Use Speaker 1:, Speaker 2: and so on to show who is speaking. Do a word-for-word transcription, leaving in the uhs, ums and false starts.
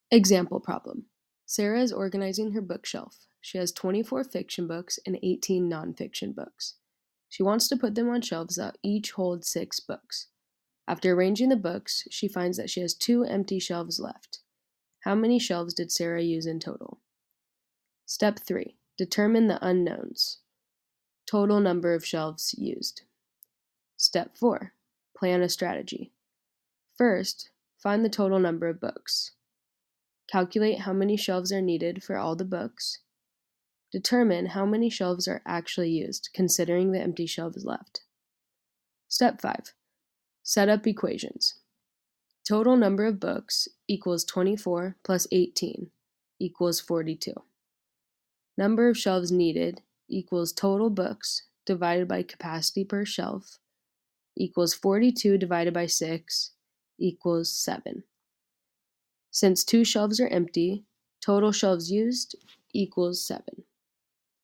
Speaker 1: Example problem. Sarah is organizing her bookshelf. She has twenty-four fiction books and eighteen nonfiction books. She wants to put them on shelves that each hold six books. After arranging the books, she finds that she has two empty shelves left. How many shelves did Sarah use in total? Step three. Determine the unknowns. Total number of shelves used. Step four. Plan a strategy. First, find the total number of books. Calculate how many shelves are needed for all the books. Determine how many shelves are actually used, considering the empty shelves left. Step five. Set up equations. Total number of books equals twenty-four plus eighteen equals forty-two. Number of shelves needed equals total books divided by capacity per shelf equals forty-two divided by six equals seven. Since two shelves are empty, total shelves used equals seven.